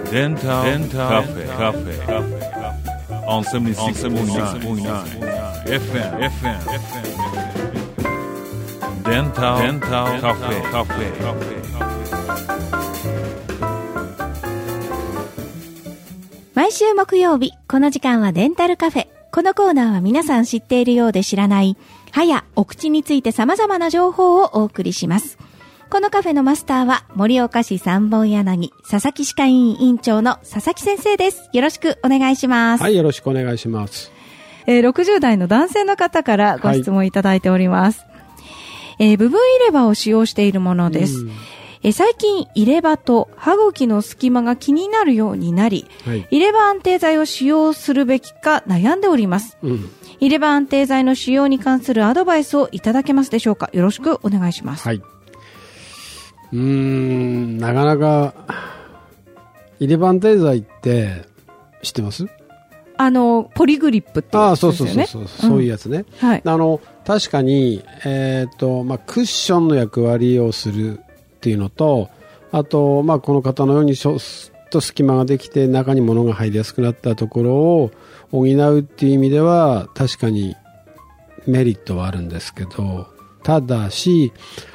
Dental Cafe on 76.9 FM Dental Cafe。 毎週木曜日、この時間はデンタルカフェ。このコーナーは皆さん知っているようで知らない歯やお口について様々な情報をお送りします。このカフェのマスターは盛岡市三本柳佐々木歯科医院院長の佐々木先生です。よろしくお願いします。 はい、よろしくお願いします。 60代の男性の方からご質問いただいております。部分入れ歯を使用しているものです。最近入れ歯と歯茎の隙間が気になるようになり、入れ歯安定剤を使用するべきか悩んでおります。入れ歯安定剤の使用に関するアドバイスをいただけますでしょうか。よろしくお願いします。 はい。なかなか入れ歯安定剤って知ってます？ ポリグリップってやつですよね。 そういうやつね。はい。確かにクッションの役割をするっていうのと、あとこの方のようにちょっと隙間ができて中に物が入りやすくなったところを補うっていう意味では確かにメリットはあるんですけど、ただし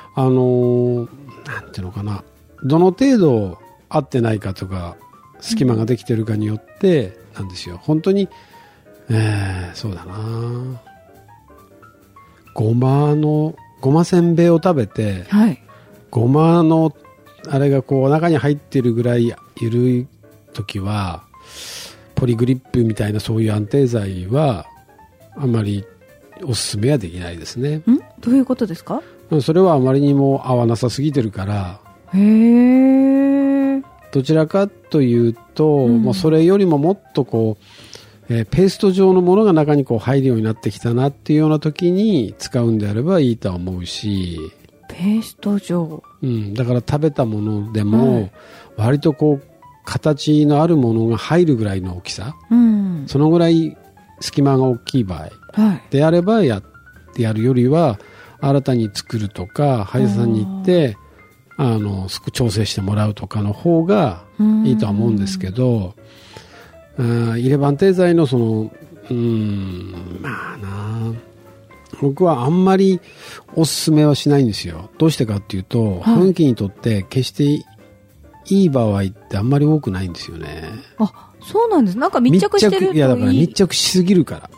なんていうのかな、どの程度合ってないかとか隙間ができてるかによってなんですよ。本当にそうだな、ごませんべいを食べて、はい、ごまのあれがこう中に入ってるぐらい緩い時はポリグリップみたいなそういう安定剤はあまりおすすめはできないですね。 どういうことですか？ それはあまりにも合わなさすぎてるから、どちらかというと、もうそれよりももっとこう、ペースト状のものが中にこう入るようになってきたなっていうような時に使うんであればいいとは思うし、 ペースト状、 だから食べたものでも割とこう形のあるものが入るぐらいの大きさ、そのぐらい隙間が大きい場合、であればやるよりは新たに作るとか歯医者さんに行って調整してもらうとかの方がいいとは思うんですけど、入れ歯安定剤の僕はあんまりおすすめはしないんですよ。どうしてかっていうと、歯茎にとって決していい場合ってあんまり多くないんですよね。 あ、そうなんです。なんか密着してるといい。 いや、だから密着しすぎるから。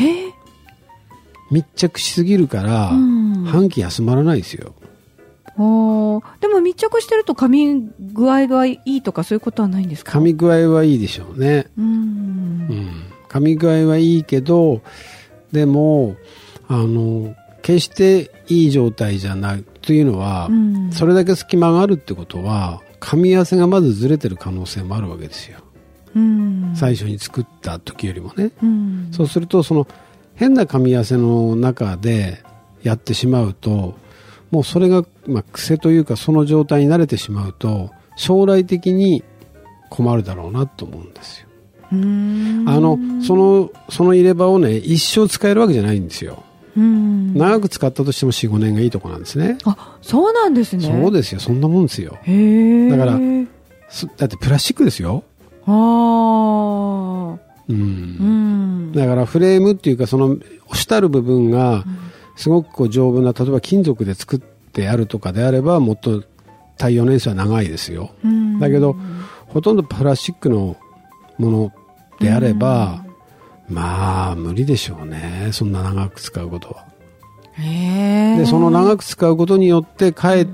密着しすぎるから、歯茎休まらないですよ。 でも密着してると噛み具合がいいとかそういうことはないんですか？ 噛み具合はいいでしょうね。噛み具合はいいけど、でも決していい状態じゃないというのは、それだけ隙間があるってことは噛み合わせがまずずれてる可能性もあるわけですよ。最初に作った時よりもね。そうするとその変な噛み合わせの中でやってしまうと、もうそれが癖というかその状態に慣れてしまうと将来的に困るだろうなと思うんですよ。その入れ歯をね一生使えるわけじゃないんですよ。長く使ったとしても 4,5 年がいいところなんですね。 あ、そうなんですね。 そうですよ、そんなもんですよ。だからだってプラスチックですよ。だからフレームっていうかその主たる部分がすごくこう丈夫な、例えば金属で作ってあるとかであればもっと耐用年数は長いですよ。だけどほとんどプラスチックのものであれば無理でしょうね、そんな長く使うことは。でその長く使うことによってかえって、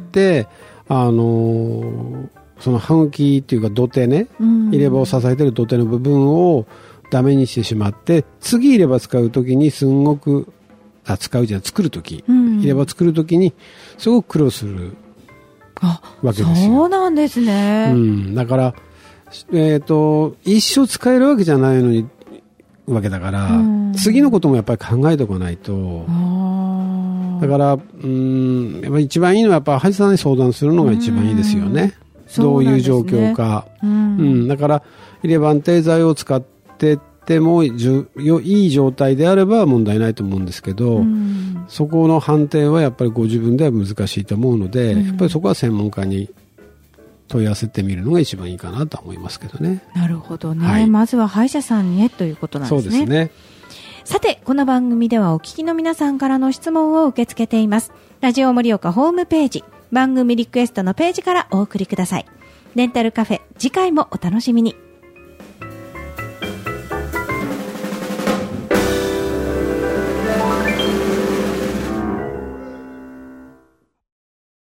その歯茎っていうか土手ね、入れ歯を支えている土手の部分をダメにしてしまって、次入れ歯使うときにすんごく作るとき、入れ歯作るときにすごく苦労するわけですよ。 そうなんですね。 だから一生使えるわけじゃないのにわけだから、次のこともやっぱり考えておかないと。だからやっぱり一番いいのはやっぱ歯医者さんに相談するのが一番いいですよね。どういう状況か。だから入れ歯安定剤を使っててもいい状態であれば問題ないと思うんですけど、そこの判定はやっぱりご自分では難しいと思うので、やっぱりそこは専門家に問い合わせてみるのが一番いいかなと思いますけどね。 なるほどね。まずは歯医者さんにねということなんですね。 そうですね。 さて、この番組ではお聞きの皆さんからの質問を受け付けています。ラジオ盛岡ホームページ、番組リクエストのページからお送りください。デンタルカフェ、次回もお楽しみに。